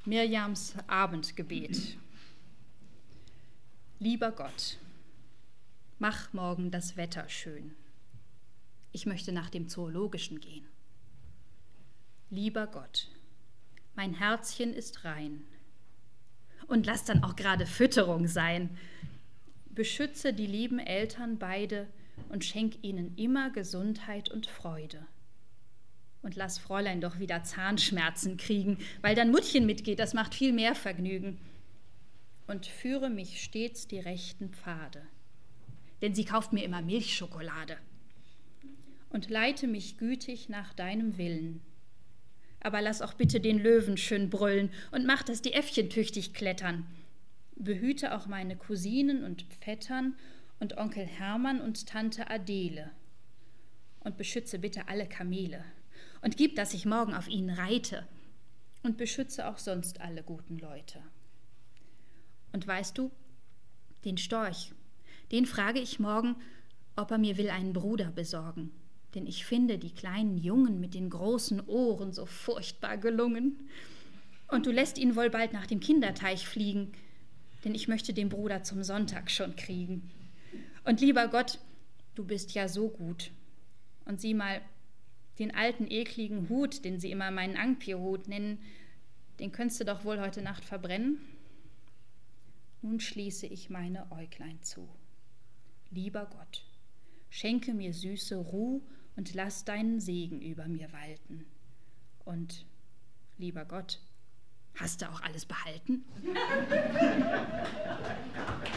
Mirjams Abendgebet. Lieber Gott, mach morgen das Wetter schön. Ich möchte nach dem Zoologischen gehen. Lieber Gott, mein Herzchen ist rein. Und lass dann auch gerade Fütterung sein. Beschütze die lieben Eltern beide und schenk ihnen immer Gesundheit und Freude. Und lass Fräulein doch wieder Zahnschmerzen kriegen, weil dann Muttchen mitgeht, das macht viel mehr Vergnügen. Und führe mich stets die rechten Pfade, denn sie kauft mir immer Milchschokolade. Und leite mich gütig nach deinem Willen. Aber lass auch bitte den Löwen schön brüllen und mach, dass die Äffchen tüchtig klettern. Behüte auch meine Cousinen und Vettern und Onkel Hermann und Tante Adele. Und beschütze bitte alle Kamele. Und gib, dass ich morgen auf ihnen reite. Und beschütze auch sonst alle guten Leute. Und weißt du, den Storch, den frage ich morgen, ob er mir will einen Bruder besorgen. Denn ich finde die kleinen Jungen mit den großen Ohren so furchtbar gelungen. Und du lässt ihn wohl bald nach dem Kinderteich fliegen, denn ich möchte den Bruder zum Sonntag schon kriegen. Und lieber Gott, du bist ja so gut. Und sieh mal, den alten, ekligen Hut, den sie immer meinen Angpierhut nennen, den könntest du doch wohl heute Nacht verbrennen? Nun schließe ich meine Äuglein zu. Lieber Gott, schenke mir süße Ruh und lass deinen Segen über mir walten. Und, lieber Gott, hast du auch alles behalten?